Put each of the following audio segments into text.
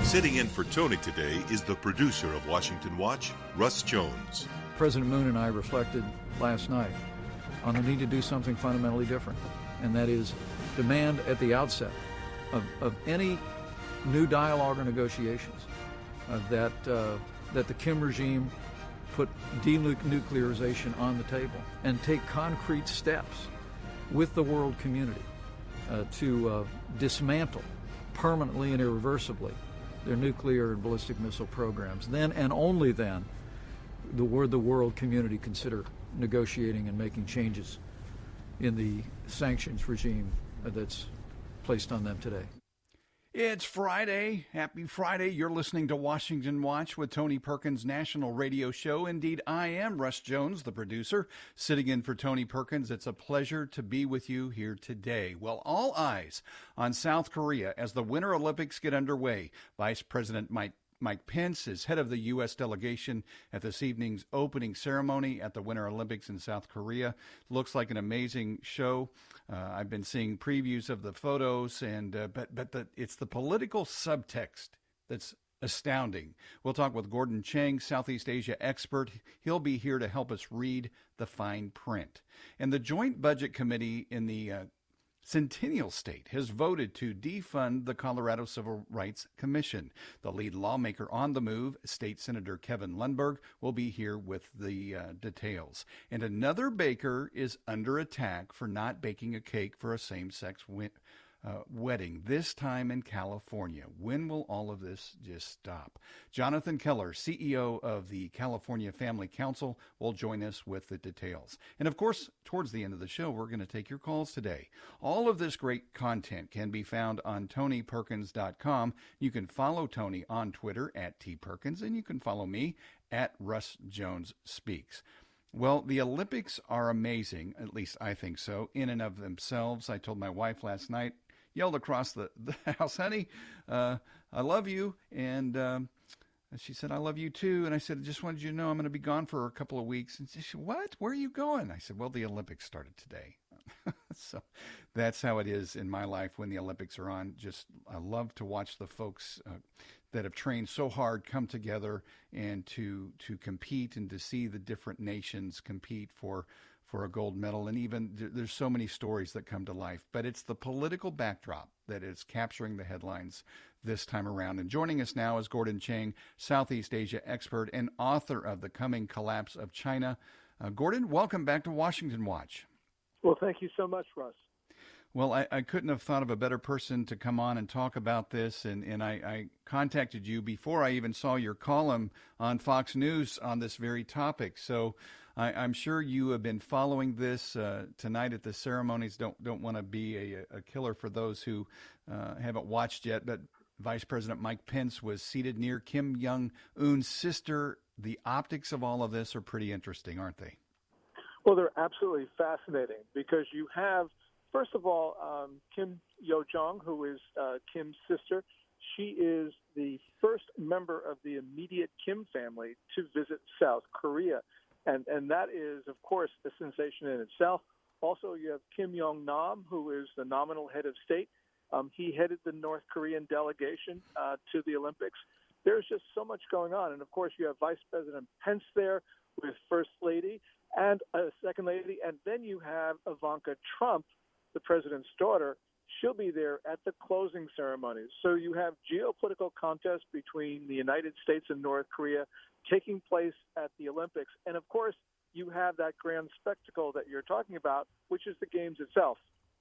Sitting in for Tony today is the producer of Washington Watch, Russ Jones. President Moon and I reflected last night on the need to do something fundamentally different, and that is demand at the outset of any new dialogue or negotiations that the Kim regime put denuclearization on the table and take concrete steps with the world community to dismantle permanently and irreversibly their nuclear and ballistic missile programs. Then and only then the world community consider negotiating and making changes in the sanctions regime that's placed on them today. It's Friday. Happy Friday. You're listening to Washington Watch with Tony Perkins' national radio show. Indeed, I am Russ Jones, the producer, sitting in for Tony Perkins. It's a pleasure to be with you here today. Well, all eyes on South Korea as the Winter Olympics get underway. Vice President Mike Pence is head of the U.S. delegation at this evening's opening ceremony at the Winter Olympics in South Korea. Looks like an amazing show. I've been seeing previews of the photos, and but it's the political subtext that's astounding. We'll talk with Gordon Chang, Southeast Asia expert. He'll be here to help us read the fine print. And the Joint Budget Committee in the Centennial State has voted to defund the Colorado Civil Rights Commission. The lead lawmaker on the move, State Senator Kevin Lundberg, will be here with the details. And another baker is under attack for not baking a cake for a same-sex wedding, this time in California. When will all of this just stop? Jonathan Keller, CEO of the California Family Council, will join us with the details. And of course, towards the end of the show, we're going to take your calls today. All of this great content can be found on TonyPerkins.com. You can follow Tony on Twitter at tperkins, and you can follow me at Russ Jones Speaks. Well, the Olympics are amazing, at least I think so, in and of themselves. I told my wife last night, yelled across the house, honey, I love you. And she said, I love you too. And I said, I just wanted you to know I'm going to be gone for a couple of weeks. And she said, what? Where are you going? I said, well, the Olympics started today. So that's how it is in my life when the Olympics are on. I love to watch the folks that have trained so hard come together and to compete and to see the different nations compete for a gold medal. And even there's so many stories that come to life, but it's the political backdrop that is capturing the headlines this time around. And joining us now is Gordon Chang, Southeast Asia expert and author of The Coming Collapse of China. Gordon, welcome back to Washington Watch. Well, thank you so much, Russ. Well, I couldn't have thought of a better person to come on and talk about this, and I contacted you before I even saw your column on Fox News on this very topic. So I'm sure you have been following this tonight at the ceremonies. Don't want to be a killer for those who haven't watched yet, but Vice President Mike Pence was seated near Kim Jong-un's sister. The optics of all of this are pretty interesting, aren't they? Well, they're absolutely fascinating because you have, first of all, Kim Yo-jong, who is Kim's sister. She is the first member of the immediate Kim family to visit South Korea. And that is, of course, a sensation in itself. Also, you have Kim Yong-nam, who is the nominal head of state. He headed the North Korean delegation to the Olympics. There's just so much going on. And, of course, you have Vice President Pence there with First Lady and a Second Lady. And then you have Ivanka Trump, the president's daughter. She'll be there at the closing ceremonies. So you have geopolitical contest between the United States and North Korea taking place at the Olympics. And, of course, you have that grand spectacle that you're talking about, which is the Games itself.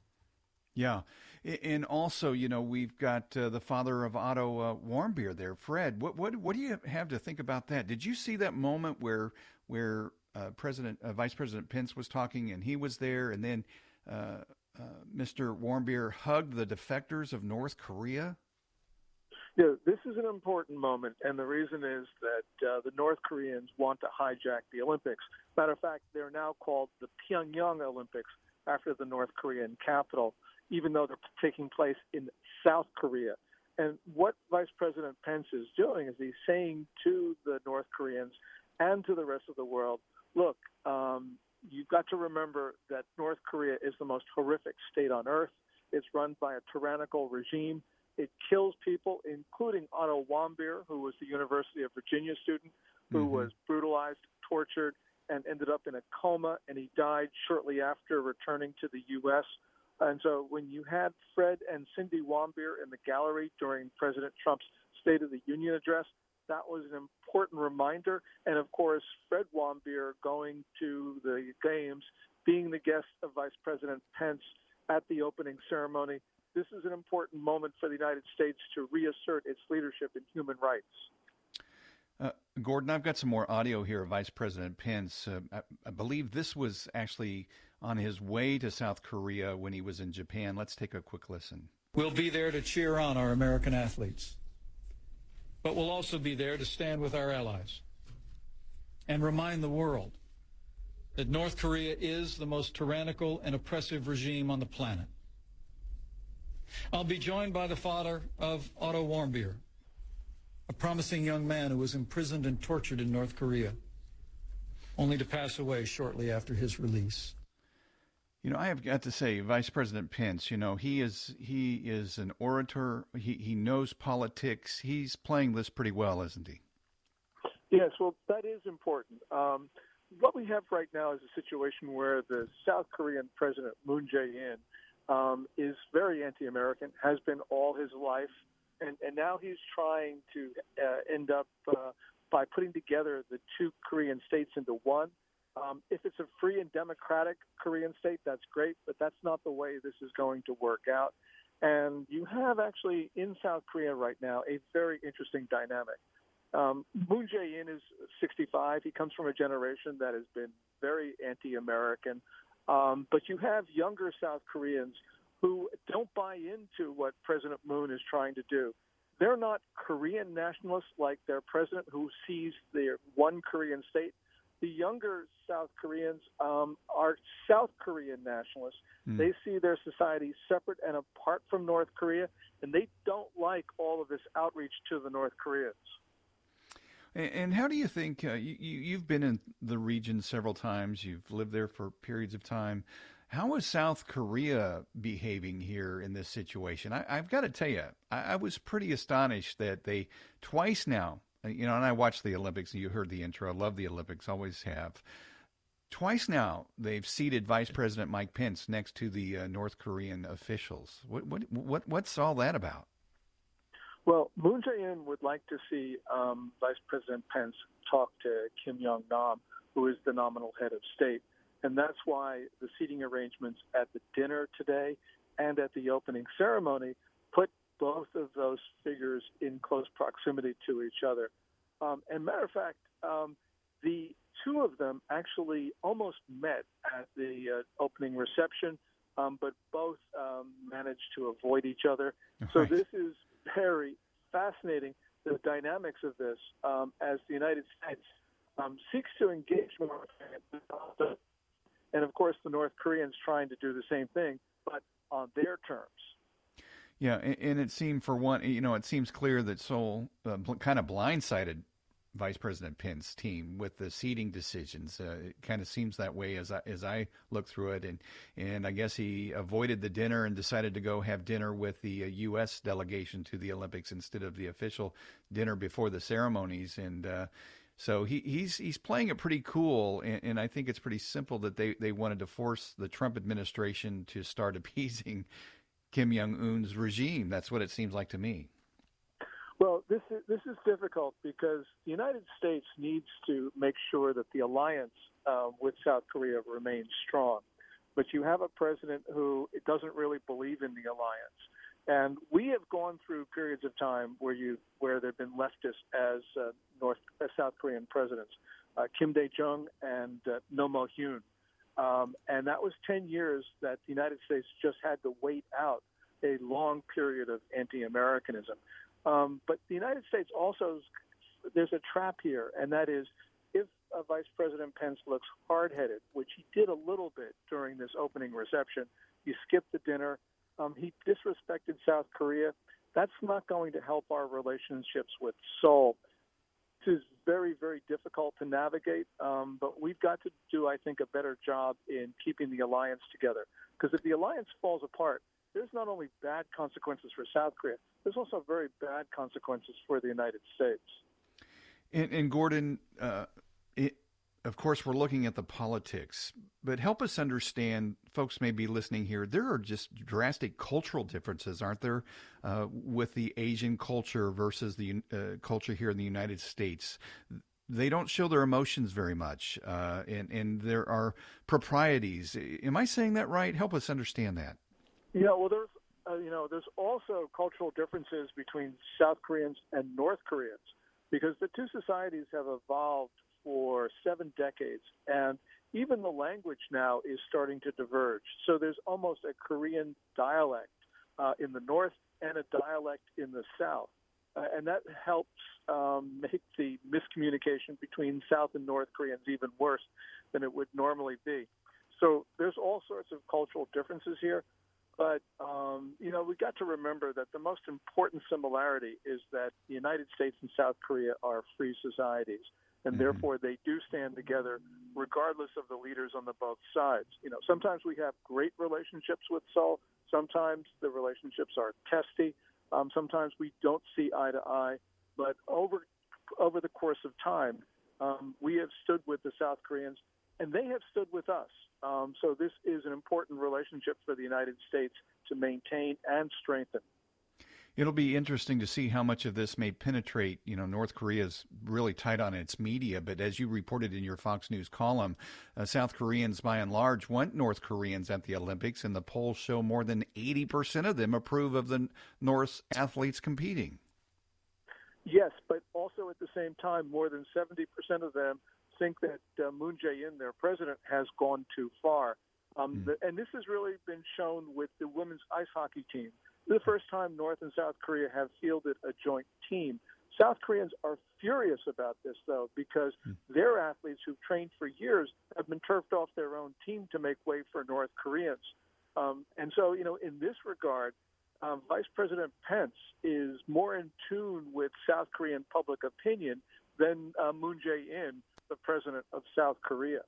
Yeah. And also, we've got the father of Otto Warmbier there, Fred. What do you have to think about that? Did you see that moment where Vice President Pence was talking and he was there, and then Mr. Warmbier hugged the defectors of North Korea? Yeah, this is an important moment, and the reason is that the North Koreans want to hijack the Olympics. Matter of fact, they're now called the Pyongyang Olympics after the North Korean capital, even though they're taking place in South Korea. And what Vice President Pence is doing is he's saying to the North Koreans and to the rest of the world, look, you've got to remember that North Korea is the most horrific state on earth. It's run by a tyrannical regime. It kills people, including Otto Warmbier, who was the University of Virginia student who was brutalized, tortured, and ended up in a coma, and he died shortly after returning to the U.S. And so when you had Fred and Cindy Warmbier in the gallery during President Trump's State of the Union address, that was an important reminder. And, of course, Fred Warmbier going to the games, being the guest of Vice President Pence at the opening ceremony. This is an important moment for the United States to reassert its leadership in human rights. Gordon, I've got some more audio here of Vice President Pence. I believe this was actually on his way to South Korea when he was in Japan. Let's take a quick listen. We'll be there to cheer on our American athletes, but we'll also be there to stand with our allies and remind the world that North Korea is the most tyrannical and oppressive regime on the planet. I'll be joined by the father of Otto Warmbier, a promising young man who was imprisoned and tortured in North Korea, only to pass away shortly after his release. You know, I have got to say, Vice President Pence, you know, he is an orator. He knows politics. He's playing this pretty well, isn't he? Yes, well, that is important. What we have right now is a situation where the South Korean President Moon Jae-in is very anti-American, has been all his life, and now he's trying to end up by putting together the two Korean states into one. If it's a free and democratic Korean state, that's great, but that's not the way this is going to work out. And you have actually in South Korea right now a very interesting dynamic. Moon Jae-in is 65. He comes from a generation that has been very anti-American. But you have younger South Koreans who don't buy into what President Moon is trying to do. They're not Korean nationalists like their president who sees their one Korean state. The younger South Koreans are South Korean nationalists. They see their society separate and apart from North Korea, and they don't like all of this outreach to the North Koreans. And how do you think, you've been in the region several times, you've lived there for periods of time. How is South Korea behaving here in this situation? I've got to tell you, I was pretty astonished that they twice now, you know, and I watched the Olympics, and you heard the intro. I love the Olympics, always have. Twice now, they've seated Vice President Mike Pence next to the North Korean officials. What's all that about? Well, Moon Jae-in would like to see Vice President Pence talk to Kim Jong-nam, who is the nominal head of state. And that's why the seating arrangements at the dinner today and at the opening ceremony put both of those figures in close proximity to each other. And matter of fact, the two of them actually almost met at the opening reception, but both managed to avoid each other. Right. So this is very fascinating, the dynamics of this, as the United States seeks to engage more. And, of course, the North Koreans trying to do the same thing, but on their terms. Yeah, and it seemed for one, you know, it seems clear that Seoul kind of blindsided Vice President Pence's team with the seating decisions. It kind of seems that way as I look through it, and I guess he avoided the dinner and decided to go have dinner with the U.S. delegation to the Olympics instead of the official dinner before the ceremonies, and so he's playing it pretty cool, and I think it's pretty simple that they wanted to force the Trump administration to start appeasing Kim Jong-un's regime. That's what it seems like to me. Well, this is difficult because the United States needs to make sure that the alliance with South Korea remains strong. But you have a president who doesn't really believe in the alliance. And we have gone through periods of time where there have been leftists as South Korean presidents, Kim Dae-jung and Roh Moo-hyun. And that was 10 years that the United States just had to wait out a long period of anti-Americanism. But the United States also, there's a trap here, and that is if Vice President Pence looks hard-headed, which he did a little bit during this opening reception, he skipped the dinner, he disrespected South Korea, that's not going to help our relationships with Seoul. This is very, very difficult to navigate, but we've got to do, I think, a better job in keeping the alliance together. Because if the alliance falls apart, there's not only bad consequences for South Korea, there's also very bad consequences for the United States. And Gordon, of course, we're looking at the politics, but help us understand, folks may be listening here, there are just drastic cultural differences, aren't there, with the Asian culture versus the culture here in the United States. They don't show their emotions very much, and there are proprieties. Am I saying that right? Help us understand that. Yeah, well, there's also cultural differences between South Koreans and North Koreans, because the two societies have evolved for 7 decades, and even the language now is starting to diverge. So there's almost a Korean dialect in the North and a dialect in the South. And that helps make the miscommunication between South and North Koreans even worse than it would normally be. So there's all sorts of cultural differences here. But, we got to remember that the most important similarity is that the United States and South Korea are free societies. And therefore, they do stand together regardless of the leaders on the both sides. Sometimes we have great relationships with Seoul. Sometimes the relationships are testy. Sometimes we don't see eye to eye. But over the course of time, we have stood with the South Koreans, and they have stood with us. So this is an important relationship for the United States to maintain and strengthen. It'll be interesting to see how much of this may penetrate. North Korea's really tight on its media, but as you reported in your Fox News column, South Koreans, by and large, want North Koreans at the Olympics, and the polls show more than 80% of them approve of the North athletes competing. Yes, but also at the same time, more than 70% of them think that Moon Jae-in, their president, has gone too far. And this has really been shown with the women's ice hockey team. This is the first time North and South Korea have fielded a joint team. South Koreans are furious about this, though, because their athletes who've trained for years have been turfed off their own team to make way for North Koreans. And so, in this regard, Vice President Pence is more in tune with South Korean public opinion than Moon Jae-in, the president of South Korea.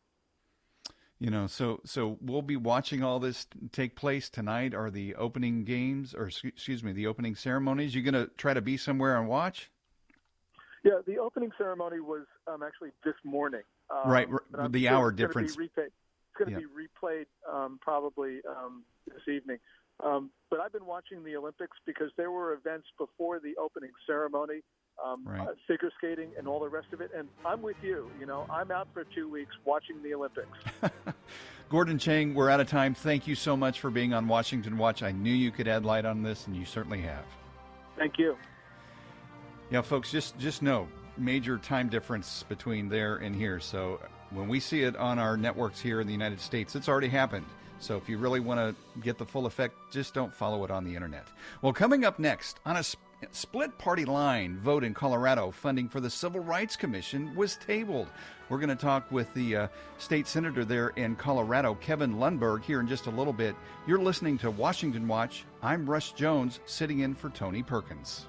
So we'll be watching all this take place tonight. Are the opening games, or the opening ceremonies? You going to try to be somewhere and watch? Yeah, the opening ceremony was actually this morning. Right, the hour difference. It's going to be replayed probably this evening. But I've been watching the Olympics because there were events before the opening ceremony, figure skating and all the rest of it. And I'm with you. I'm out for 2 weeks watching the Olympics. Gordon Chang, we're out of time. Thank you so much for being on Washington Watch. I knew you could add light on this, and you certainly have. Thank you. Yeah, folks, just know, major time difference between there and here. So when we see it on our networks here in the United States, it's already happened. So if you really want to get the full effect, just don't follow it on the internet. Well, coming up next, on a split party line vote in Colorado, funding for the Civil Rights Commission was tabled. We're going to talk with the state senator there in Colorado, Kevin Lundberg, here in just a little bit. You're listening to Washington Watch. I'm Russ Jones, sitting in for Tony Perkins.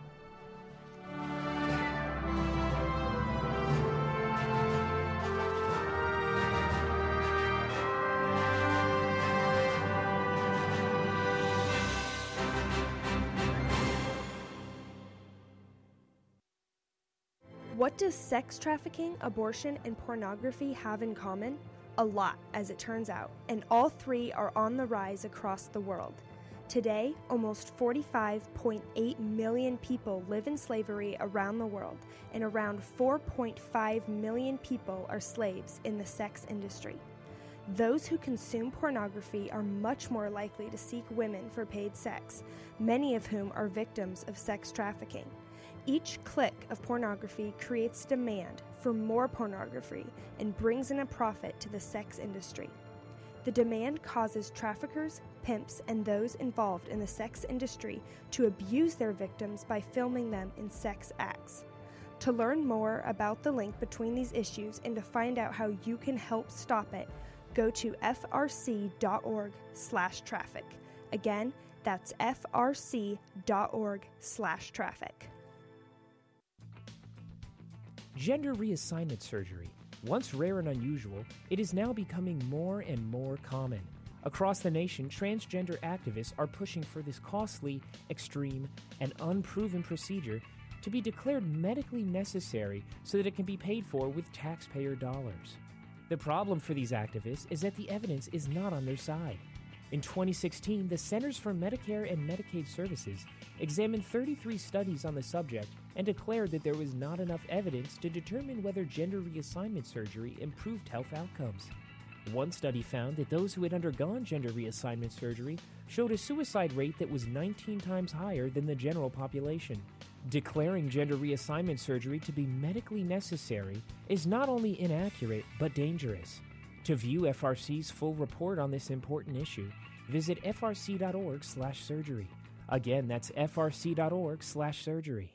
What does sex trafficking, abortion, and pornography have in common? A lot, as it turns out, and all three are on the rise across the world. Today, almost 45.8 million people live in slavery around the world, and around 4.5 million people are slaves in the sex industry. Those who consume pornography are much more likely to seek women for paid sex, many of whom are victims of sex trafficking. Each click of pornography creates demand for more pornography and brings in a profit to the sex industry. The demand causes traffickers, pimps, and those involved in the sex industry to abuse their victims by filming them in sex acts. To learn more about the link between these issues and to find out how you can help stop it, go to frc.org/traffic. Again, that's frc.org/traffic. Gender reassignment surgery. Once rare and unusual, it is now becoming more and more common. Across the nation, transgender activists are pushing for this costly, extreme, and unproven procedure to be declared medically necessary so that it can be paid for with taxpayer dollars. The problem for these activists is that the evidence is not on their side. In 2016, the Centers for Medicare and Medicaid Services examined 33 studies on the subject and declared that there was not enough evidence to determine whether gender reassignment surgery improved health outcomes. One study found that those who had undergone gender reassignment surgery showed a suicide rate that was 19 times higher than the general population. Declaring gender reassignment surgery to be medically necessary is not only inaccurate, but dangerous. To view FRC's full report on this important issue, visit frc.org/surgery. Again, that's frc.org/surgery.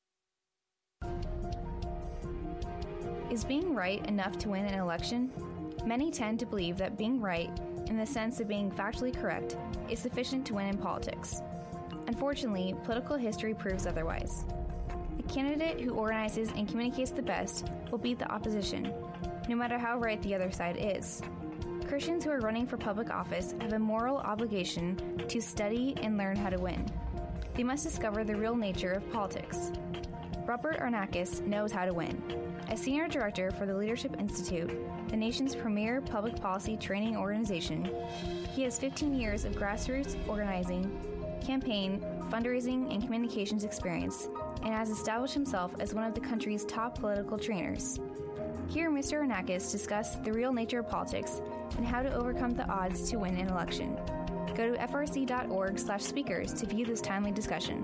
Is being right enough to win an election? Many tend to believe that being right, in the sense of being factually correct, is sufficient to win in politics. Unfortunately, political history proves otherwise. The candidate who organizes and communicates the best will beat the opposition, no matter how right the other side is. Christians who are running for public office have a moral obligation to study and learn how to win. They must discover the real nature of politics. Robert Arnakis knows how to win. As Senior Director for the Leadership Institute, the nation's premier public policy training organization, he has 15 years of grassroots organizing, campaign, fundraising, and communications experience, and has established himself as one of the country's top political trainers. Hear Mr. Arnakis discuss the real nature of politics and how to overcome the odds to win an election. Go to frc.org/speakers to view this timely discussion.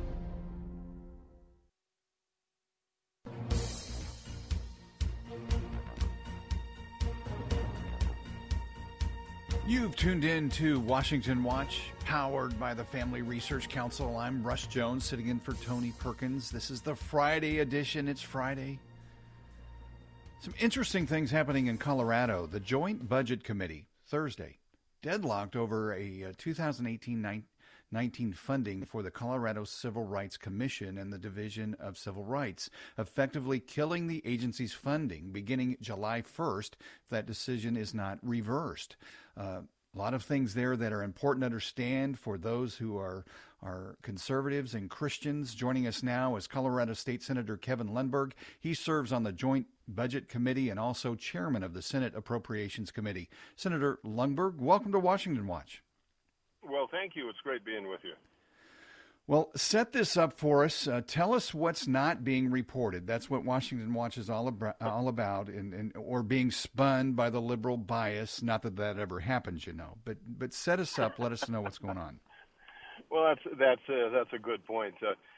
You've tuned in to Washington Watch, powered by the Family Research Council. I'm Russ Jones, sitting in for Tony Perkins. This is the Friday edition. It's Friday. Some interesting things happening in Colorado. The Joint Budget Committee, Thursday, deadlocked over a 2018-19 funding for the Colorado Civil Rights Commission and the Division of Civil Rights, effectively killing the agency's funding beginning July 1st if that decision is not reversed. A lot of things there that are important to understand for those who are conservatives and Christians. Joining us now is Colorado State Senator Kevin Lundberg. He serves on the Joint Budget Committee and also chairman of the Senate Appropriations Committee. Senator Lundberg, welcome to Washington Watch. Well, thank you. It's great being with you. Well, set this up for us. Tell us what's not being reported. That's what Washington Watch is all about, or being spun by the liberal bias. Not that that ever happens, But set us up. Let us know what's going on. Well, that's a good point.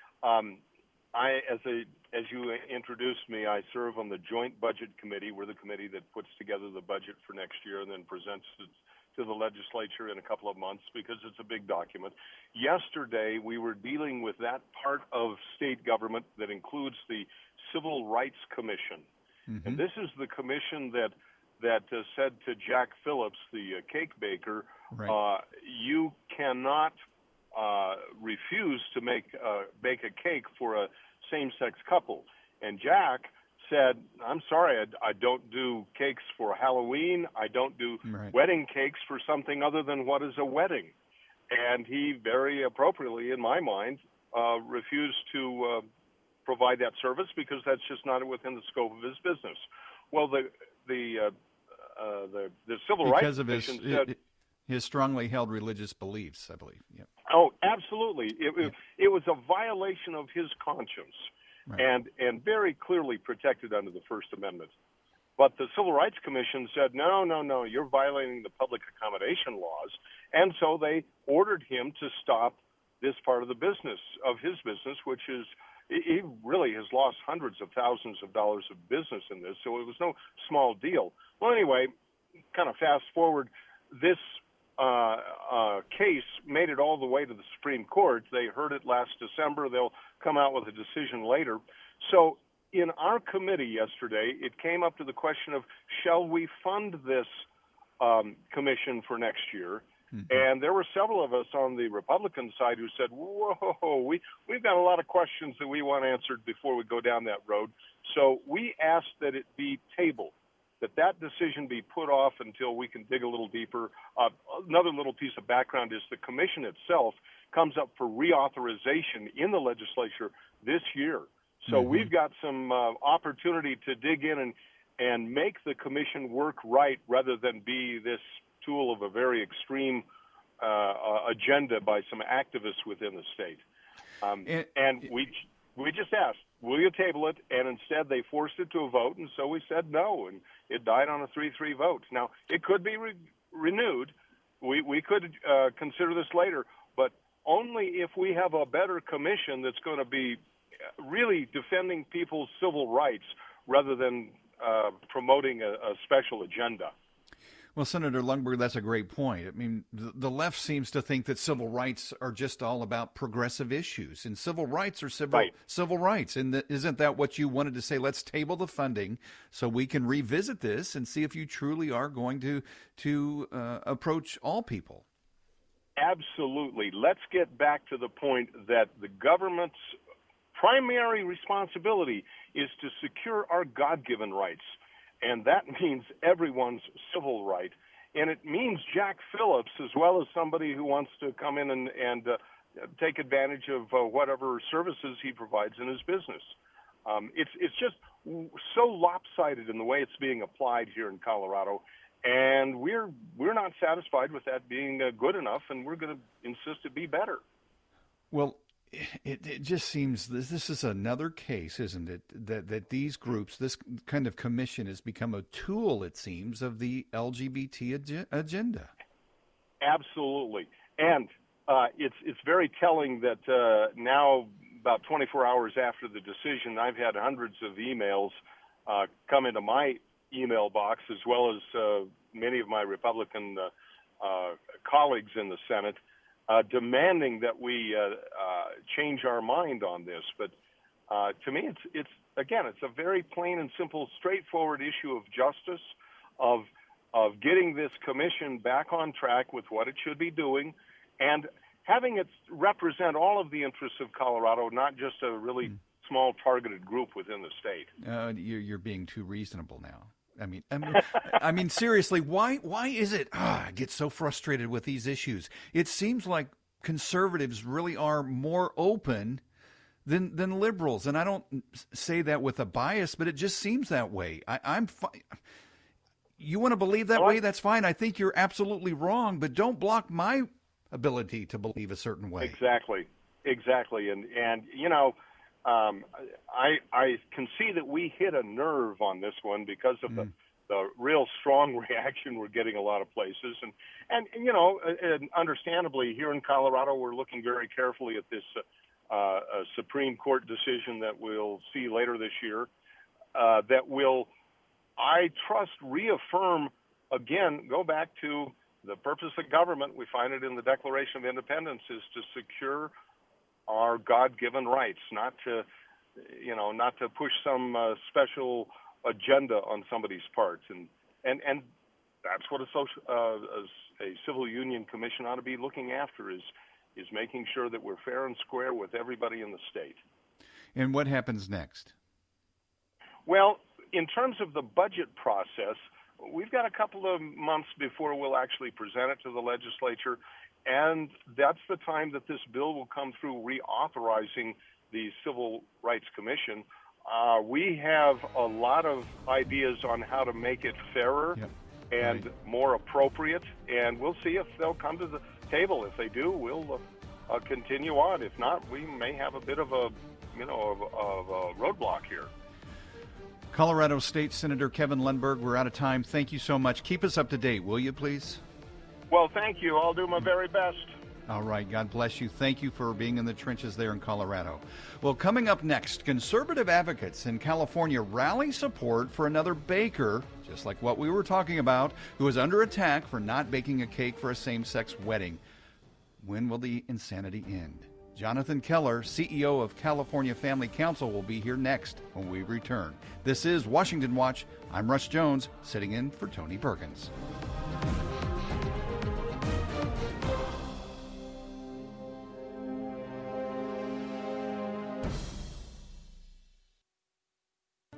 As you introduced me, I serve on the Joint Budget Committee. We're the committee that puts together the budget for next year and then presents it to the legislature in a couple of months because it's a big document. Yesterday, we were dealing with that part of state government that includes the Civil Rights Commission. Mm-hmm. And this is the commission that said to Jack Phillips, the cake baker, right. You cannot refuse to bake a cake for a same-sex couple. And Jack said, I'm sorry, I don't do cakes for Halloween. I don't do wedding cakes for something other than what is a wedding. And he very appropriately, in my mind, refused to provide that service because that's just not within the scope of his business. Well, the Civil Rights Commission said, his strongly held religious beliefs, I believe. Yep. Oh, absolutely. It was a violation of his conscience. Right. And very clearly protected under the First Amendment. But the Civil Rights Commission said, no, you're violating the public accommodation laws. And so they ordered him to stop this part of the business, of his business, which is, he really has lost hundreds of thousands of dollars of business in this, so it was no small deal. Well, anyway, kind of fast forward, this case made it all the way to the Supreme Court. They heard it last December. They'll come out with a decision later. So in our committee yesterday, it came up to the question of, shall we fund this commission for next year? Mm-hmm. And there were several of us on the Republican side who said, whoa, we've got a lot of questions that we want answered before we go down that road. So we asked that it be tabled, that that decision be put off until we can dig a little deeper. Another little piece of background is the commission itself comes up for reauthorization in the legislature this year. So we've got some opportunity to dig in and make the commission work right rather than be this tool of a very extreme agenda by some activists within the state. And we just asked, will you table it? And instead they forced it to a vote, and so we said no, and it died on a 3-3 vote. Now, it could be renewed. We could consider this later, but only if we have a better commission that's going to be really defending people's civil rights rather than promoting a special agenda. Well, Senator Lundberg, that's a great point. I mean, the left seems to think that civil rights are just all about progressive issues, and civil rights are civil rights. And isn't that what you wanted to say? Let's table the funding so we can revisit this and see if you truly are going to approach all people. Absolutely. Let's get back to the point that the government's primary responsibility is to secure our God-given rights. And that means everyone's civil right. And it means Jack Phillips, as well as somebody who wants to come in and take advantage of whatever services he provides in his business. It's just so lopsided in the way it's being applied here in Colorado. And we're not satisfied with that being good enough, and we're going to insist it be better. Well, it just seems this is another case, isn't it, that these groups, this kind of commission has become a tool, it seems, of the LGBT agenda. Absolutely. And it's very telling that now, about 24 hours after the decision, I've had hundreds of emails come into my email box, as well as many of my Republican colleagues in the Senate, demanding that we change our mind on this. But to me, it's a very plain and simple, straightforward issue of justice, of getting this commission back on track with what it should be doing, and having it represent all of the interests of Colorado, not just a really small targeted group within the state. You're being too reasonable now. I mean, seriously, why is it? I get so frustrated with these issues. It seems like conservatives really are more open than liberals, and I don't say that with a bias, but it just seems that way. I'm fine. You want to believe that way? That's fine. I think you're absolutely wrong, but don't block my ability to believe a certain way. Exactly, and you know. I can see that we hit a nerve on this one because of the real strong reaction we're getting a lot of places. And you know, and understandably, here in Colorado, we're looking very carefully at this Supreme Court decision that we'll see later this year that will, I trust, reaffirm, again, go back to the purpose of government. We find it in the Declaration of Independence, is to secure our God-given rights, not to push some special agenda on somebody's part, and that's what a civil union commission ought to be looking after, is making sure that we're fair and square with everybody in the state. And what happens next? Well, in terms of the budget process, we've got a couple of months before we'll actually present it to the legislature. And that's the time that this bill will come through reauthorizing the Civil Rights Commission. We have a lot of ideas on how to make it fairer and more appropriate, and we'll see if they'll come to the table. If they do, we'll continue on. If not, we may have a bit of a roadblock here. Colorado State Senator Kevin Lundberg, we're out of time. Thank you so much. Keep us up to date, will you, please? Well, thank you. I'll do my very best. All right. God bless you. Thank you for being in the trenches there in Colorado. Well, coming up next, conservative advocates in California rally support for another baker, just like what we were talking about, who is under attack for not baking a cake for a same-sex wedding. When will the insanity end? Jonathan Keller, CEO of California Family Council, will be here next when we return. This is Washington Watch. I'm Russ Jones, sitting in for Tony Perkins. If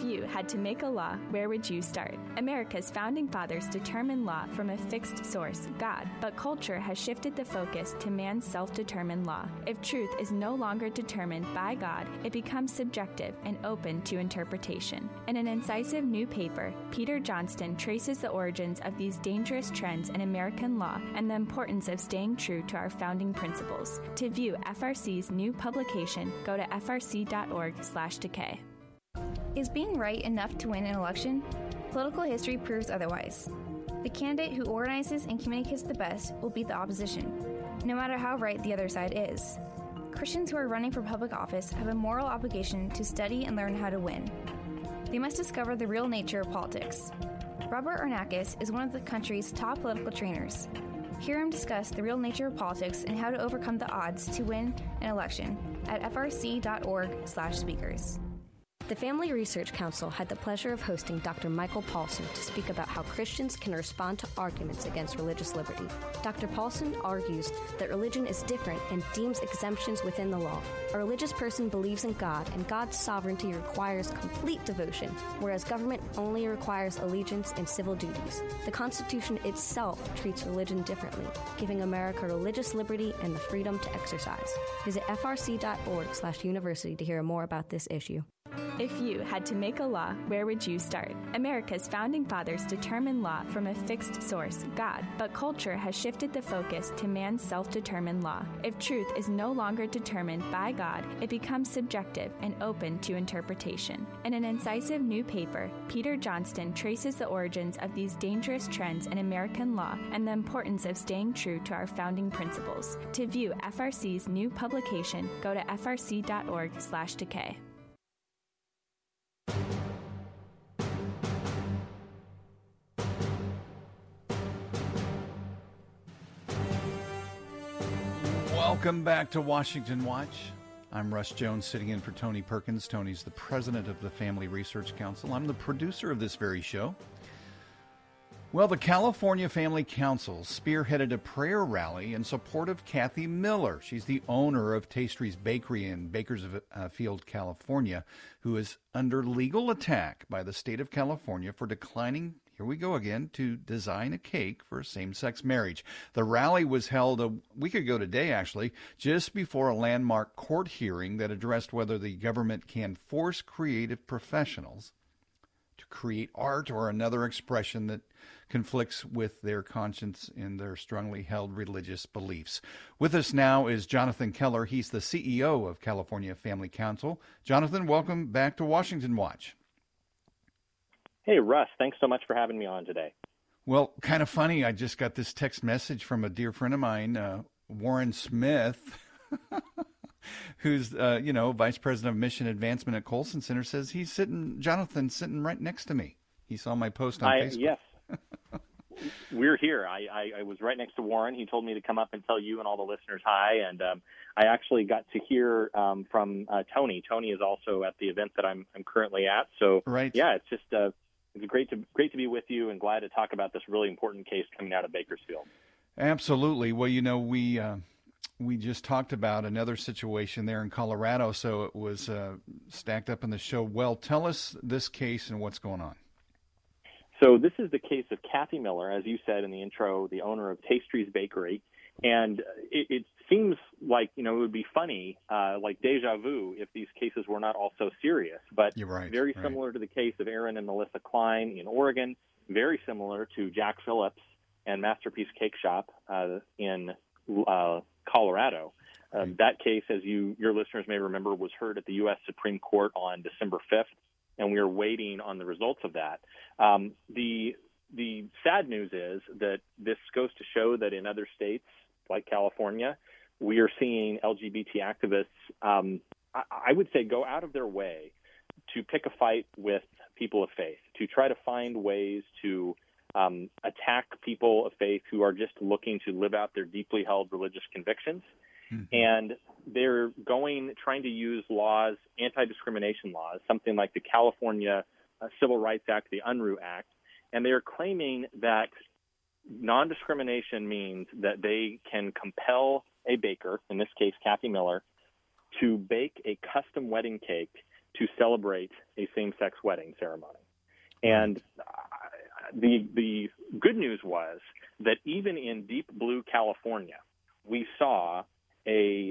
you had to make a law, where would you start? America's founding fathers determined law from a fixed source, God, but culture has shifted the focus to man's self-determined law. If truth is no longer determined by God, it becomes subjective and open to interpretation. In an incisive new paper, Peter Johnston traces the origins of these dangerous trends in American law and the importance of staying true to our founding principles. To view FRC's new publication, go to frc.org/decay. Is being right enough to win an election? Political history proves otherwise. The candidate who organizes and communicates the best will beat the opposition, no matter how right the other side is. Christians who are running for public office have a moral obligation to study and learn how to win. They must discover the real nature of politics. Robert Ornakis is one of the country's top political trainers. Hear him discuss the real nature of politics and how to overcome the odds to win an election at frc.org/speakers. The Family Research Council had the pleasure of hosting Dr. Michael Paulson to speak about how Christians can respond to arguments against religious liberty. Dr. Paulson argues that religion is different and deems exemptions within the law. A religious person believes in God, and God's sovereignty requires complete devotion, whereas government only requires allegiance and civil duties. The Constitution itself treats religion differently, giving America religious liberty and the freedom to exercise. Visit frc.org/university to hear more about this issue. If you had to make a law, where would you start? America's founding fathers determined law from a fixed source, God, but culture has shifted the focus to man's self-determined law. If truth is no longer determined by God, it becomes subjective and open to interpretation. In an incisive new paper, Peter Johnston traces the origins of these dangerous trends in American law and the importance of staying true to our founding principles. To view FRC's new publication, go to frc.org/decay. Welcome back to Washington Watch. I'm Russ Jones, sitting in for Tony Perkins. Tony's the president of the Family Research Council. I'm the producer of this very show. Well, the California Family Council spearheaded a prayer rally in support of Kathy Miller. She's the owner of Tastries Bakery in Bakersfield, California, who is under legal attack by the state of California for declining, here we go again, to design a cake for same-sex marriage. The rally was held a week ago today, actually, just before a landmark court hearing that addressed whether the government can force creative professionals to create art or another expression that conflicts with their conscience and their strongly held religious beliefs. With us now is Jonathan Keller. He's the CEO of California Family Council. Jonathan, welcome back to Washington Watch. Hey, Russ, thanks so much for having me on today. Well, kind of funny, I just got this text message from a dear friend of mine, Warren Smith, who's, vice president of mission advancement at Colson Center, says Jonathan's sitting right next to me. He saw my post on Facebook. Yes. We're here. I was right next to Warren. He told me to come up and tell you and all the listeners hi, and I actually got to hear from Tony. Tony is also at the event that I'm currently at. So, right. Yeah, it's just it's great to be with you and glad to talk about this really important case coming out of Bakersfield. Absolutely. Well, we just talked about another situation there in Colorado, so it was stacked up in the show. Well, tell us this case and what's going on. So this is the case of Kathy Miller, as you said in the intro, the owner of Tastries Bakery. And it seems like, it would be funny, like deja vu, if these cases were not all so serious. But You're right, very similar to the case of Aaron and Melissa Klein in Oregon, very similar to Jack Phillips and Masterpiece Cake Shop in Colorado. That case, as your listeners may remember, was heard at the U.S. Supreme Court on December 5th. And we are waiting on the results of that. The sad news is that this goes to show that in other states like California, we are seeing LGBT activists, I would say, go out of their way to pick a fight with people of faith, to try to find ways to attack people of faith who are just looking to live out their deeply held religious convictions. Mm-hmm. And they're trying to use laws, anti-discrimination laws, something like the California Civil Rights Act, the Unruh Act, and they are claiming that non-discrimination means that they can compel a baker, in this case Kathy Miller, to bake a custom wedding cake to celebrate a same-sex wedding ceremony. And the good news was that even in deep blue California, we saw a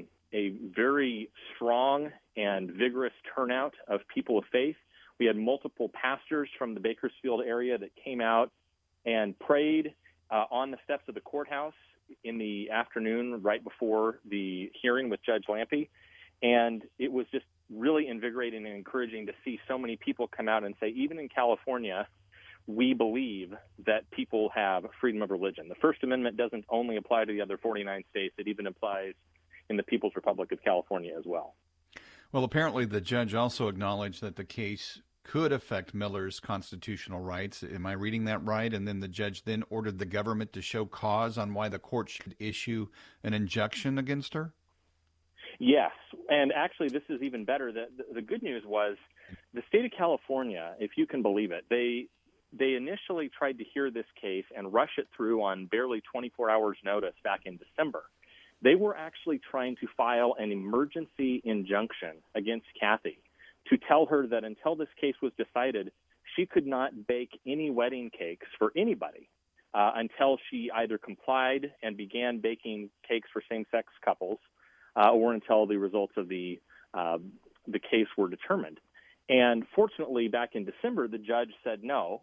very strong and vigorous turnout of people of faith. We had multiple pastors from the Bakersfield area that came out and prayed on the steps of the courthouse in the afternoon right before the hearing with Judge Lampe. And it was just really invigorating and encouraging to see so many people come out and say, even in California, we believe that people have freedom of religion. The First Amendment doesn't only apply to the other 49 states. It even applies in the People's Republic of California as well. Well, apparently the judge also acknowledged that the case could affect Miller's constitutional rights. Am I reading that right? And then the judge then ordered the government to show cause on why the court should issue an injunction against her? Yes, and actually this is even better. The good news was the state of California, if you can believe it, they initially tried to hear this case and rush it through on barely 24 hours notice back in December. They were actually trying to file an emergency injunction against Kathy to tell her that until this case was decided, she could not bake any wedding cakes for anybody until she either complied and began baking cakes for same-sex couples or until the results of the case were determined. And fortunately, back in December, the judge said no.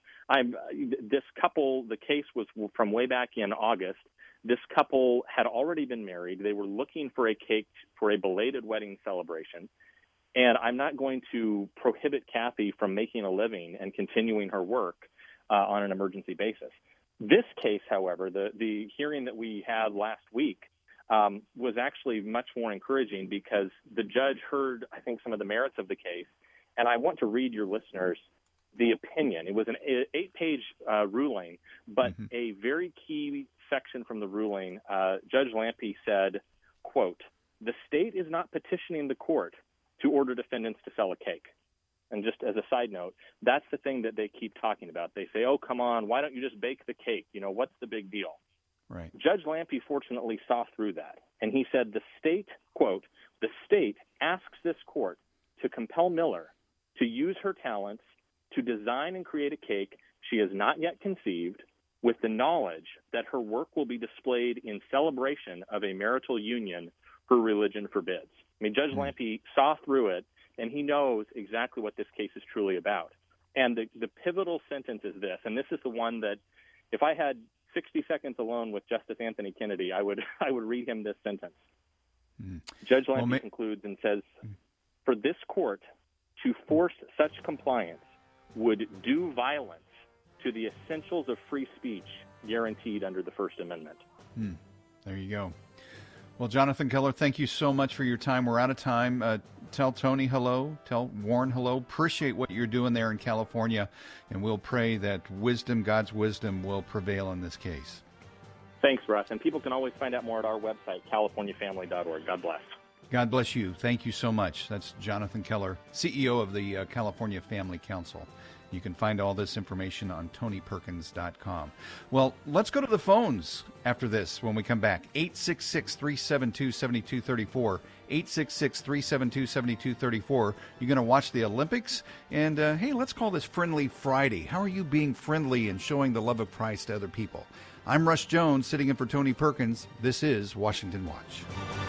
This couple, the case was from way back in August. This couple had already been married. They were looking for a cake for a belated wedding celebration. And I'm not going to prohibit Kathy from making a living and continuing her work on an emergency basis. This case, however, the hearing that we had last week, was actually much more encouraging because the judge heard, I think, some of the merits of the case. And I want to read your listeners the opinion. It was an 8-page ruling, but a very key section from the ruling, Judge Lampe said, quote, "The state is not petitioning the court to order defendants to sell a cake." And just as a side note, that's the thing that they keep talking about. They say, oh, come on, why don't you just bake the cake? You know, what's the big deal? Right. Judge Lampe fortunately saw through that. And he said the state, quote, "The state asks this court to compel Miller to use her talents to design and create a cake she has not yet conceived with the knowledge that her work will be displayed in celebration of a marital union her religion forbids." I mean, Judge Lampe saw through it, and he knows exactly what this case is truly about. And the pivotal sentence is this, and this is the one that if I had 60 seconds alone with Justice Anthony Kennedy, I would read him this sentence. Judge Lampe concludes and says, "For this court to force such compliance would do violence to the essentials of free speech guaranteed under the First Amendment." There you go. Well, Jonathan Keller, thank you so much for your time. We're out of time. Tell Tony hello. Tell Warren hello. Appreciate what you're doing there in California, and we'll pray that wisdom, God's wisdom, will prevail in this case. Thanks, Russ. And people can always find out more at our website, californiafamily.org. God bless. God bless you. Thank you so much. That's Jonathan Keller, CEO of the California Family Council. You can find all this information on TonyPerkins.com. Well, let's go to the phones after this when we come back. 866-372-7234. 866-372-7234. You're going to watch the Olympics? And, hey, let's call this Friendly Friday. How are you being friendly and showing the love of Christ to other people? I'm Russ Jones, sitting in for Tony Perkins. This is Washington Watch.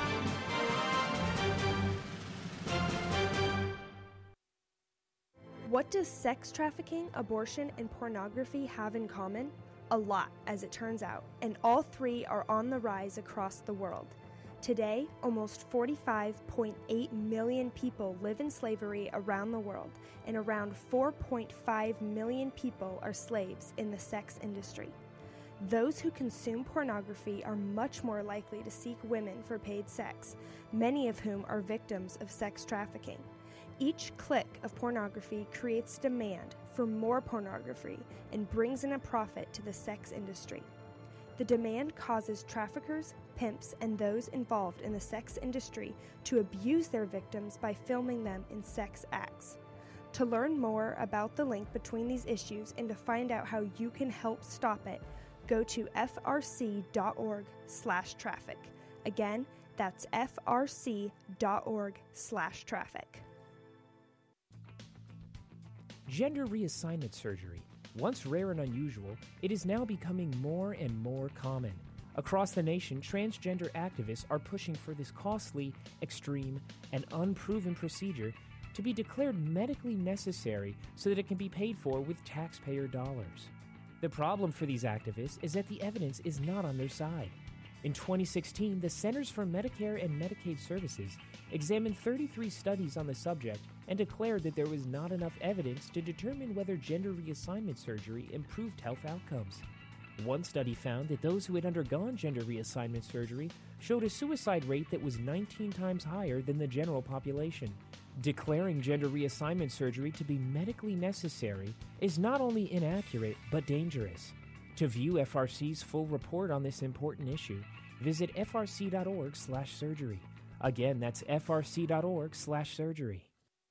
What does sex trafficking, abortion, and pornography have in common? A lot, as it turns out, and all three are on the rise across the world. Today, almost 45.8 million people live in slavery around the world, and around 4.5 million people are slaves in the sex industry. Those who consume pornography are much more likely to seek women for paid sex, many of whom are victims of sex trafficking. Each click of pornography creates demand for more pornography and brings in a profit to the sex industry. The demand causes traffickers, pimps, and those involved in the sex industry to abuse their victims by filming them in sex acts. To learn more about the link between these issues and to find out how you can help stop it, go to frc.org/traffic. Again, that's frc.org/traffic. Gender reassignment surgery. Once rare and unusual, it is now becoming more and more common. Across the nation, transgender activists are pushing for this costly, extreme, and unproven procedure to be declared medically necessary so that it can be paid for with taxpayer dollars. The problem for these activists is that the evidence is not on their side. In 2016, the Centers for Medicare and Medicaid Services examined 33 studies on the subject and declared that there was not enough evidence to determine whether gender reassignment surgery improved health outcomes. One study found that those who had undergone gender reassignment surgery showed a suicide rate that was 19 times higher than the general population. Declaring gender reassignment surgery to be medically necessary is not only inaccurate, but dangerous. To view FRC's full report on this important issue, visit frc.org/surgery. Again, that's frc.org/surgery.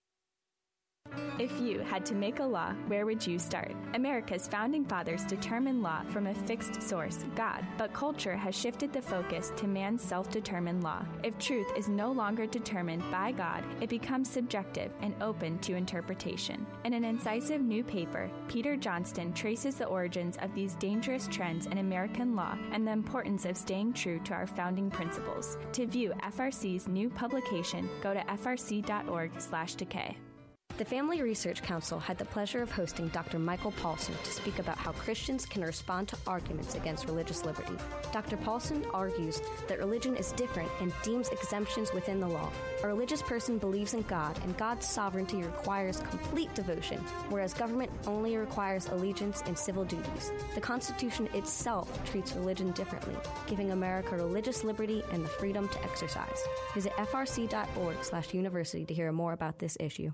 If you had to make a law, where would you start? America's founding fathers determined law from a fixed source, God, but culture has shifted the focus to man's self-determined law. If truth is no longer determined by God, it becomes subjective and open to interpretation. In an incisive new paper, Peter Johnston traces the origins of these dangerous trends in American law and the importance of staying true to our founding principles. To view FRC's new publication, go to frc.org/decay. The Family Research Council had the pleasure of hosting Dr. Michael Paulson to speak about how Christians can respond to arguments against religious liberty. Dr. Paulson argues that religion is different and deems exemptions within the law. A religious person believes in God, and God's sovereignty requires complete devotion, whereas government only requires allegiance and civil duties. The Constitution itself treats religion differently, giving America religious liberty and the freedom to exercise. Visit frc.org/university to hear more about this issue.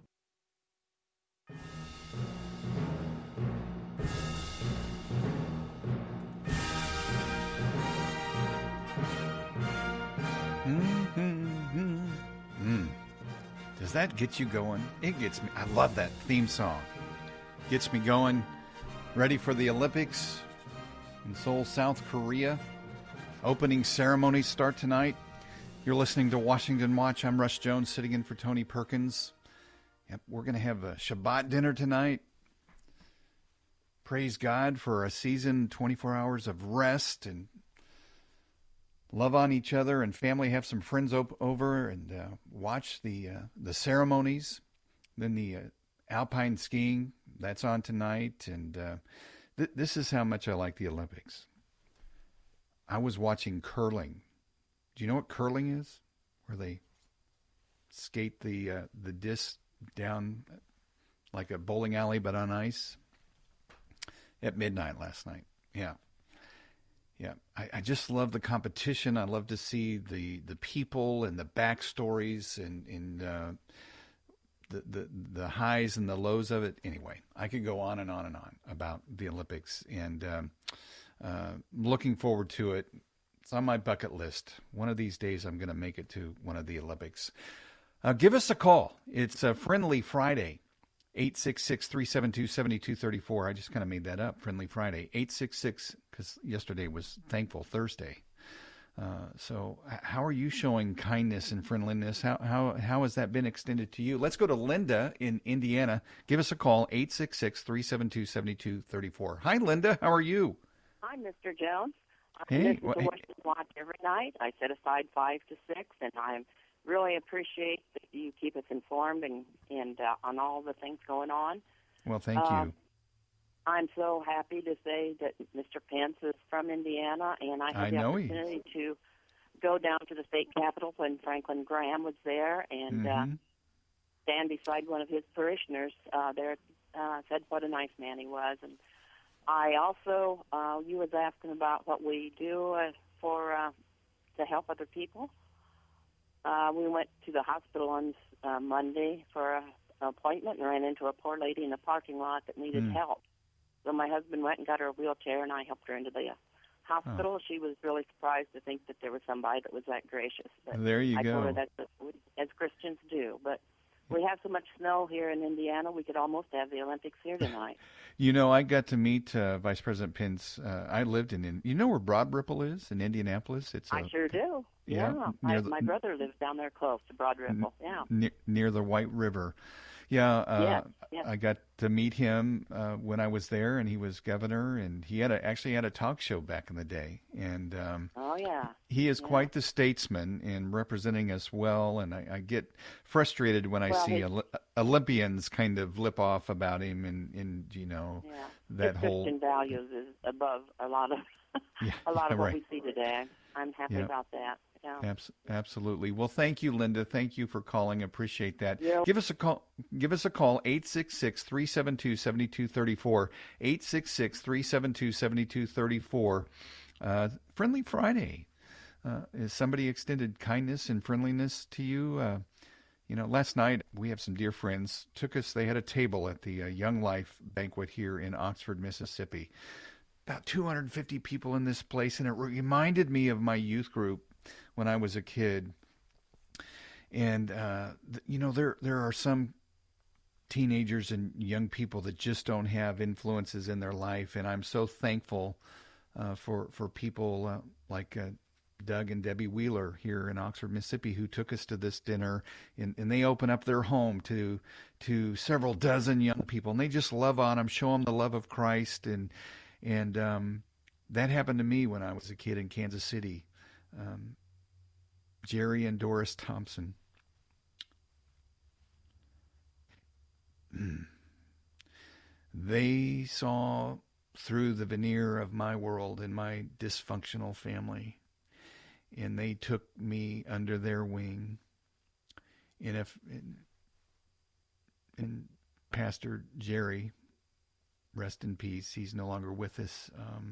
Does that get you going? It gets me. I love that theme song. Gets me going. Ready for the Olympics in Seoul, South Korea. Opening ceremonies start tonight. You're listening to Washington Watch. I'm Russ Jones, sitting in for Tony Perkins. Yep, we're going to have a Shabbat dinner tonight. Praise God for a season, 24 hours of rest and love on each other, and family. Have some friends over and watch the ceremonies. Then the alpine skiing, that's on tonight. And this is how much I like the Olympics. I was watching curling. Do you know what curling is? Where they skate the disc down like a bowling alley but on ice at midnight last night. Yeah. I just love the competition. I love to see the people and the backstories and the highs and the lows of it. Anyway, I could go on and on and on about the Olympics, and looking forward to it. It's on my bucket list. One of these days I'm going to make it to one of the Olympics. Give us a call. It's a Friendly Friday, 866-372-7234. I just kind of made that up, Friendly Friday, 866, because yesterday was Thankful Thursday. So how are you showing kindness and friendliness? How has that been extended to you? Let's go to Linda in Indiana. Give us a call, 866-372-7234. Hi, Linda. How are you? Hi, Mr. Jones. I listen to Washington Watch every night. I set aside 5 to 6, and I really appreciate that you keep us informed and on all the things going on. Well, thank you. I'm so happy to say that Mr. Pence is from Indiana, and I had the opportunity to go down to the state capitol when Franklin Graham was there and stand beside one of his parishioners there. Said what a nice man he was. And I also, you was asking about what we do to help other people. We went to the hospital on Monday for an appointment and ran into a poor lady in the parking lot that needed help. So my husband went and got her a wheelchair, and I helped her into the hospital. She was really surprised to think that there was somebody that was that gracious. But there you go. I told her that's what we, as Christians, do. But we have so much snow here in Indiana, we could almost have the Olympics here tonight. You know, I got to meet Vice President Pence. I lived you know where Broad Ripple is in Indianapolis? I sure do. Yeah. My brother lives down there close to Broad Ripple. Yeah. Near the White River. Yeah, I got to meet him when I was there, and he was governor, and he actually had a talk show back in the day. And he is quite the statesman in representing us well, and I get frustrated when I see Olympians kind of lip off about him, and that his whole Christian values is above a lot of what we see today. I'm happy about that. Yeah. Absolutely. Well, thank you, Linda. Thank you for calling. Appreciate that. Yeah. Give us a call. 866-372-7234. 866-372-7234. Friendly Friday. Has somebody extended kindness and friendliness to you? Last night we have some dear friends they had a table at the Young Life banquet here in Oxford, Mississippi. About 250 people in this place, and it reminded me of my youth group when I was a kid. And, there are some teenagers and young people that just don't have influences in their life. And I'm so thankful for people like Doug and Debbie Wheeler here in Oxford, Mississippi, who took us to this dinner. And they open up their home to several dozen young people. And they just love on them, show them the love of Christ. And that happened to me when I was a kid in Kansas City. Jerry and Doris Thompson. They saw through the veneer of my world and my dysfunctional family, and they took me under their wing. And Pastor Jerry, rest in peace, he's no longer with us.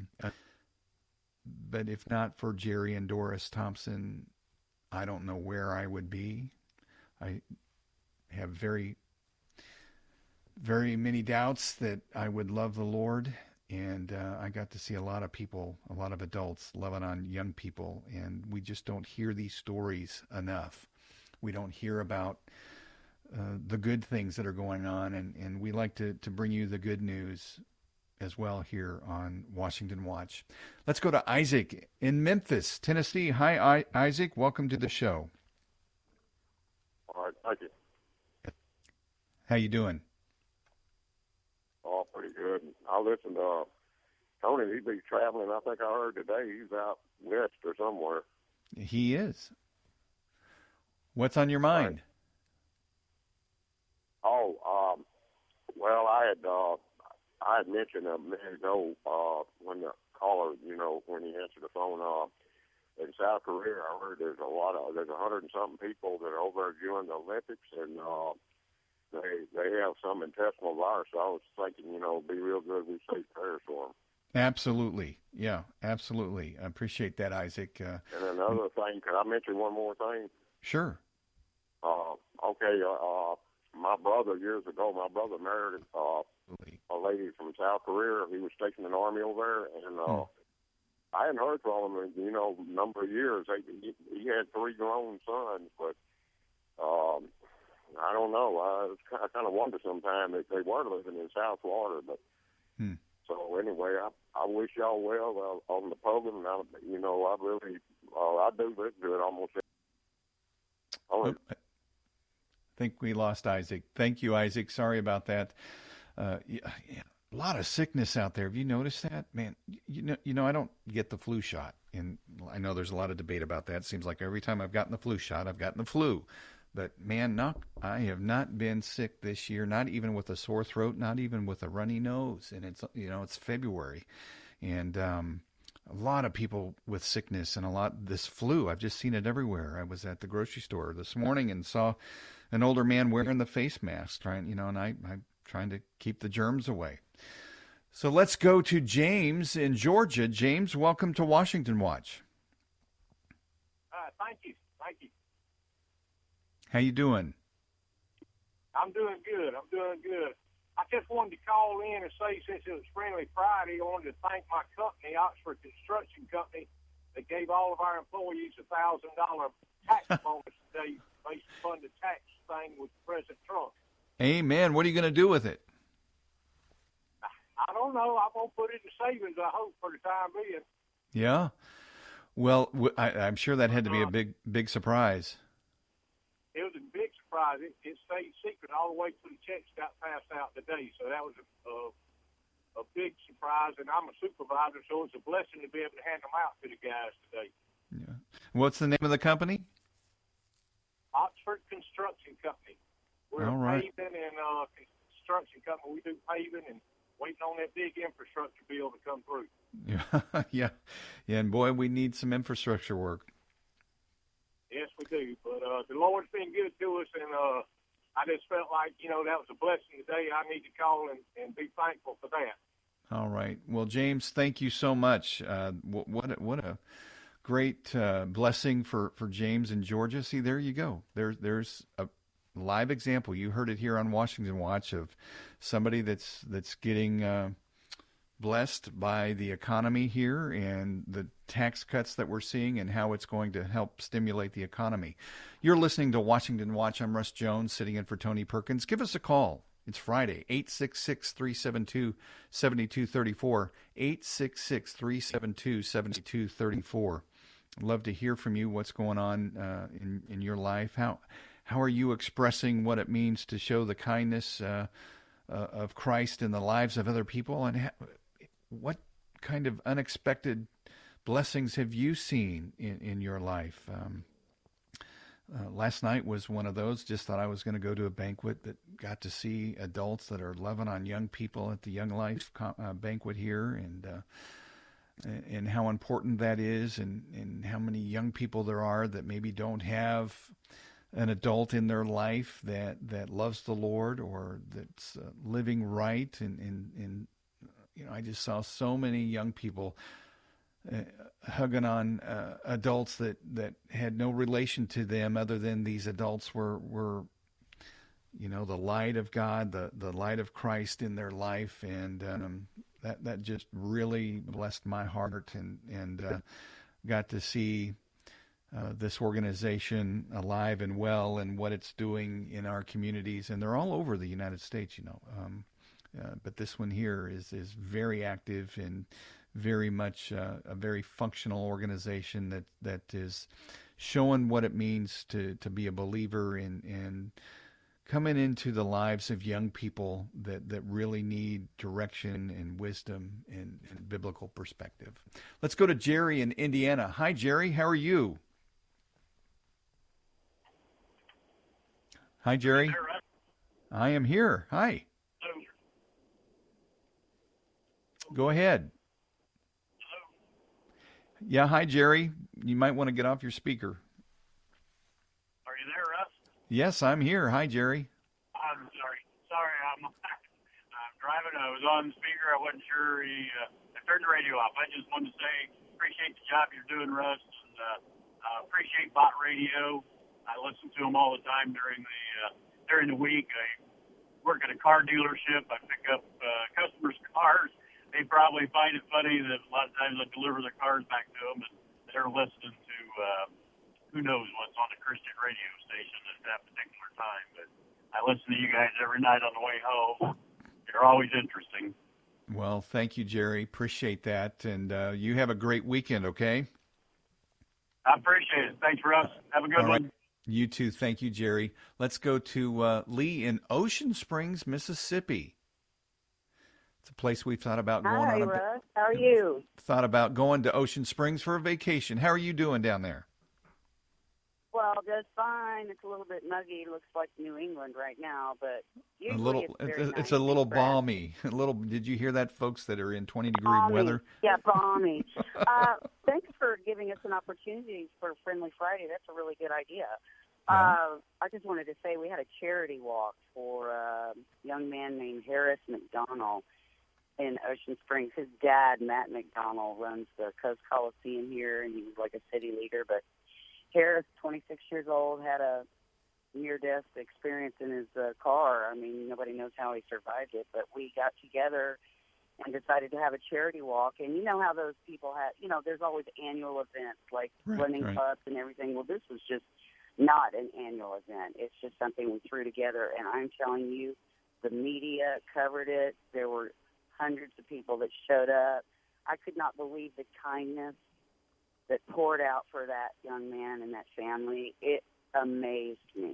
But if not for Jerry and Doris Thompson, I don't know where I would be. I have very, very many doubts that I would love the Lord. And I got to see a lot of people, a lot of adults loving on young people. And we just don't hear these stories enough. We don't hear about the good things that are going on. And we like to bring you the good news as well here on Washington Watch. Let's go to Isaac in Memphis, Tennessee. Hi, Isaac. Welcome to the show. All right, thank you. How you doing? Oh, pretty good. I listened to Tony. He'd be traveling. I think I heard today he's out west or somewhere. He is. What's on your mind? Right. Oh, well, I had mentioned a minute ago when the caller, when he answered the phone, in South Korea, I heard there's 100 and something people that are over there viewing the Olympics, and they have some intestinal virus. So I was thinking, it'd be real good we say prayers for them. Absolutely. Yeah, absolutely. I appreciate that, Isaac. And another thing, can I mention one more thing? Sure. Okay. My brother, years ago, married a lady from South Korea. He was stationed in the Army over there, and I hadn't heard from him in, a number of years. He had 3 grown sons, but I don't know. I kind of wonder sometimes if they were living in South Florida. But so anyway, I wish y'all well on the program. And I really I do listen to it almost. I think we lost Isaac. Thank you, Isaac. Sorry about that. A lot of sickness out there. Have you noticed that? Man, I don't get the flu shot. And I know there's a lot of debate about that. It seems like every time I've gotten the flu shot, I've gotten the flu. But, man, I have not been sick this year, not even with a sore throat, not even with a runny nose. And it's February. And a lot of people with sickness and this flu. I've just seen it everywhere. I was at the grocery store this morning and saw an older man wearing the face mask, and I'm trying to keep the germs away. So let's go to James in Georgia. James, welcome to Washington Watch. Thank you. How you doing? I'm doing good. I just wanted to call in and say, since it was Friendly Friday, I wanted to thank my company, Oxford Construction Company, that gave all of our employees a $1,000 tax bonus today based upon the tax thing with President Trump. Amen. What are you going to do with it? I don't know. I'm going to put it in savings, I hope, for the time being. Yeah. Well, I'm sure that had to be a big surprise. It was a big surprise. It stayed secret all the way till the checks got passed out today. So that was a big surprise. And I'm a supervisor, so it's a blessing to be able to hand them out to the guys today. Yeah. What's the name of the company? Oxford Construction Company. We're all right. a paving and construction company. We do paving and waiting on that big infrastructure bill to come through. Yeah. And boy, we need some infrastructure work. Yes, we do. But the Lord's been good to us, and I just felt like, that was a blessing today. I need to call and be thankful for that. All right. Well, James, thank you so much. What a great blessing for James in Georgia. See, there you go. There's a live example. You heard it here on Washington Watch of somebody that's getting blessed by the economy here and the tax cuts that we're seeing and how it's going to help stimulate the economy. You're listening to Washington Watch. I'm Russ Jones, sitting in for Tony Perkins. Give us a call. It's Friday, 866-372-7234, 866-372-7234. I'd love to hear from you what's going on in your life. How are you expressing what it means to show the kindness of Christ in the lives of other people? And what kind of unexpected blessings have you seen in your life? Last night was one of those. Just thought I was going to go to a banquet, but got to see adults that are loving on young people at the Young Life banquet here, and how important that is, and how many young people there are that maybe don't have an adult in their life that loves the Lord or that's living right. And I just saw so many young people hugging on adults that had no relation to them other than these adults were the light of God, the light of Christ in their life, and that just really blessed my heart, and got to see this organization alive and well and what it's doing in our communities, and they're all over the United States, but this one here is very active and very much a very functional organization that is showing what it means to be a believer and coming into the lives of young people that really need direction and wisdom and biblical perspective. Let's go to Jerry in Indiana. Hi, Jerry. How are you? Hi, Jerry. I am here. Hi. Go ahead. Yeah, hi, Jerry. You might want to get off your speaker. Are you there, Russ? Yes, I'm here. Hi, Jerry. I'm sorry. I'm driving. I was on the speaker. I wasn't sure. I turned the radio off. I just wanted to say appreciate the job you're doing, Russ, and appreciate Bot Radio. I listen to them all the time during the week. I work at a car dealership. I pick up customers' cars. They probably find it funny that a lot of times I deliver their cars back to them, and they're listening to who knows what's on the Christian radio station at that particular time. But I listen to you guys every night on the way home. You're always interesting. Well, thank you, Jerry. Appreciate that. And you have a great weekend, okay? I appreciate it. Thanks, Russ. Have a good one. You too. Thank you, Jerry. Let's go to Lee in Ocean Springs, Mississippi. It's a place we've thought about going on. Hi, Russ. How are you? Thought about going to Ocean Springs for a vacation. How are you doing down there? Well, just fine. It's a little bit muggy. Looks like New England right now, but usually it's a little balmy. Did you hear that, folks, that are in 20-degree balmy weather? Yeah, balmy. Thanks for giving us an opportunity for Friendly Friday. That's a really good idea. I just wanted to say we had a charity walk for a young man named Harris McDonald in Ocean Springs. His dad, Matt McDonald, runs the Coast Coliseum here, and he was like a city leader. But Harris, 26 years old, had a near-death experience in his car. I mean, nobody knows how he survived it, but we got together and decided to have a charity walk. And you know how those people have, there's always annual events like running clubs and everything. Well, this was just not an annual event. It's just something we threw together, and I'm telling you, the media covered it. There were hundreds of people that showed up. I could not believe the kindness that poured out for that young man and that family. It amazed me.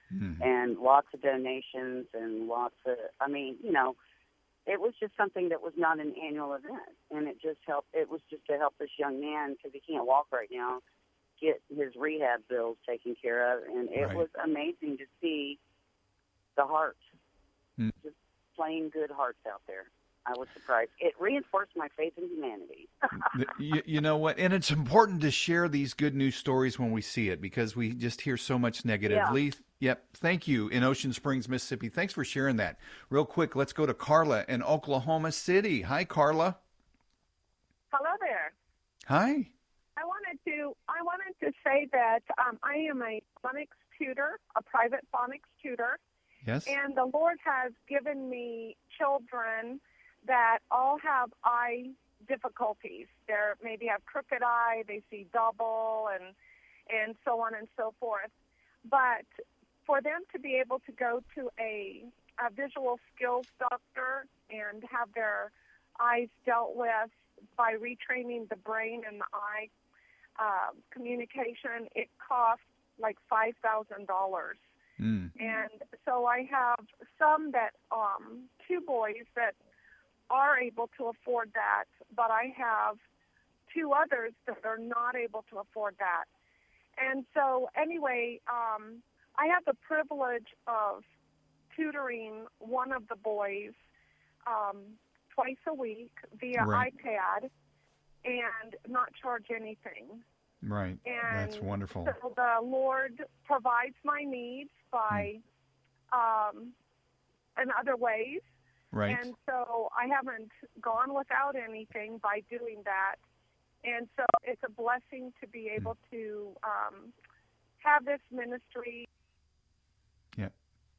and lots of donations and lots of, it was just something that was not an annual event, and it was just to help this young man, because he can't walk right now, get his rehab bills taken care of, and it was amazing to see the heart, just plain good hearts out there. I was surprised. It reinforced my faith in humanity. You know what? And it's important to share these good news stories when we see it, because we just hear so much negative. Yeah. Lee, yep, thank you, in Ocean Springs, Mississippi. Thanks for sharing that. Real quick, let's go to Carla in Oklahoma City. Hi, Carla. Hello there. Hi. I wanted to say that I am a phonics tutor, a private phonics tutor. Yes. And the Lord has given me children that all have eye difficulties. They maybe have crooked eye, they see double, and so on and so forth. But for them to be able to go to a visual skills doctor and have their eyes dealt with by retraining the brain and the eye communication, it costs like $5,000. And so I have some that, 2 boys that are able to afford that, but I have 2 others that are not able to afford that. And so anyway, I have the privilege of tutoring one of the boys twice a week via iPad and not charge anything. Right. And that's wonderful. So the Lord provides my needs by in other ways. Right. And so I haven't gone without anything by doing that. And so it's a blessing to be able to have this ministry. Yeah.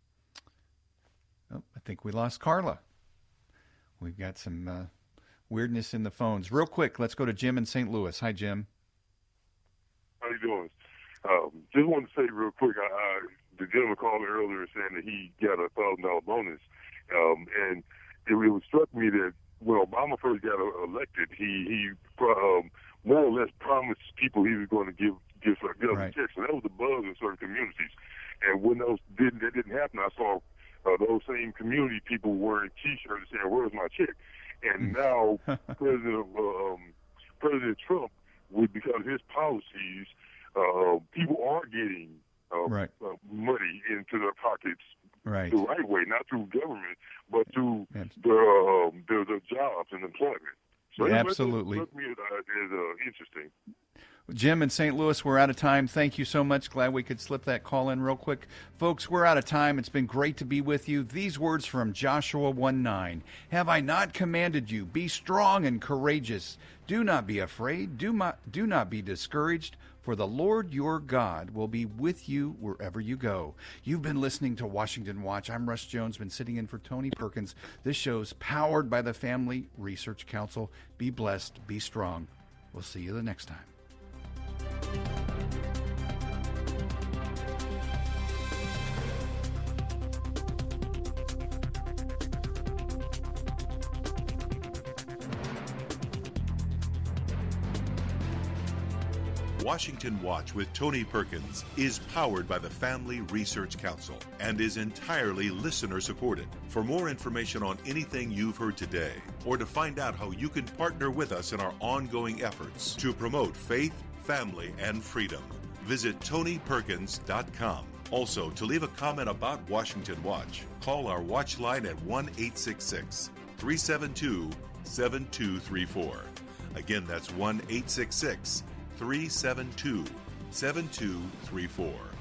Oh, I think we lost Carla. We've got some weirdness in the phones. Real quick, let's go to Jim in St. Louis. Hi, Jim. How you doing? Just wanted to say real quick, the gentleman called me earlier saying that he got a $1,000 bonus, and it struck me that when Obama first got elected, he more or less promised people he was going to give government checks, and that was the buzz in certain communities. And when that didn't happen, I saw those same community people wearing T-shirts saying, "Where's my check?" And now President Trump, because of his policies, people are getting money into their pockets the right way, not through government, but through their jobs and employment. So absolutely. That struck me as interesting. Jim in St. Louis, we're out of time. Thank you so much. Glad we could slip that call in real quick. Folks, we're out of time. It's been great to be with you. These words from Joshua 1:9. Have I not commanded you? Be strong and courageous. Do not be afraid. Do not be discouraged, for the Lord your God will be with you wherever you go. You've been listening to Washington Watch. I'm Russ Jones, been sitting in for Tony Perkins. This show's powered by the Family Research Council. Be blessed. Be strong. We'll see you the next time. Washington Watch with Tony Perkins is powered by the Family Research Council and is entirely listener-supported. For more information on anything you've heard today, or to find out how you can partner with us in our ongoing efforts to promote faith, family, and freedom, visit TonyPerkins.com. Also, to leave a comment about Washington Watch, call our watch line at 1-866-372-7234. Again, that's 1-866-372-7234.